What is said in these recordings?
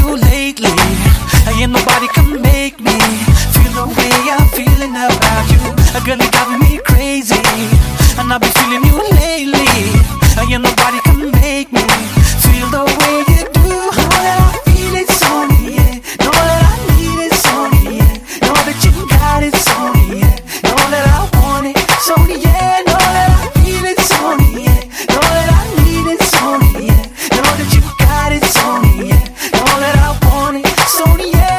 you lately. Ain't nobody can make me feel the way I'm feeling about you. Girl, you driving me crazy, and I've been feeling you lately. Ain't nobody can make me feel the way you do. Know that I feel it's on me, yeah. Know that I need it's on me, yeah. Know that you got it's on me, yeah. Know that I want it, it's on me, yeah. Know that I feel it's on me, yeah. Know that I need it's on me, yeah. Know that you got it's on me, yeah. Know that I want it, it's on me, yeah.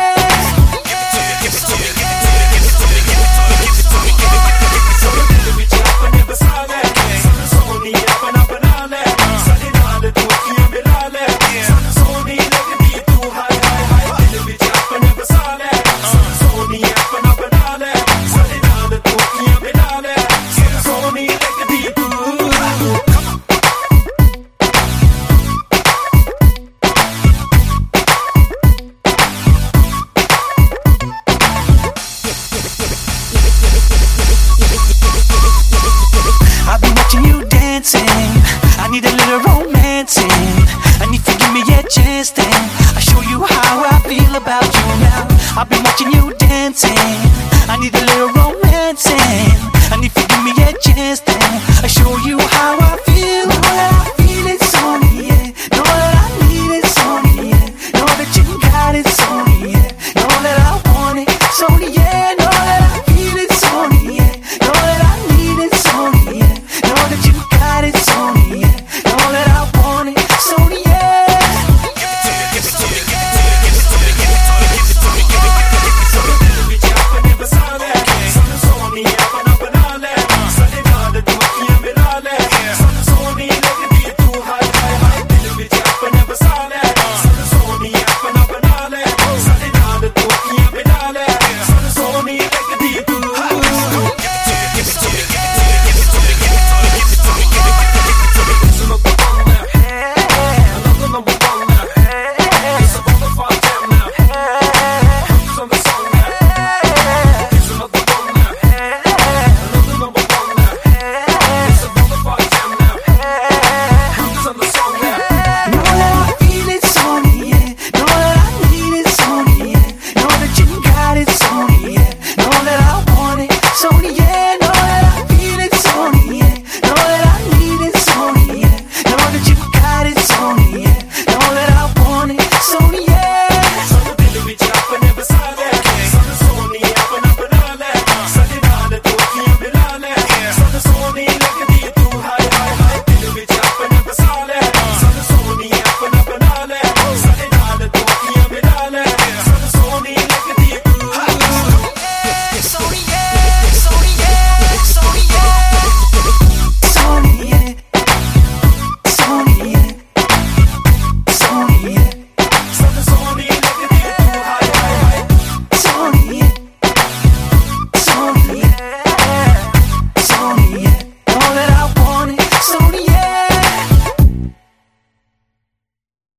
I need a little romancing, and if you give me a chance, then I'll show you how I feel about you now. I've been watching you dancing. I need a little romancing, and if you give me a chance, then I'll show you how I feel. Know that I feel it's on me, yeah. Know that I need it's on me, yeah. Know that you got it's on me.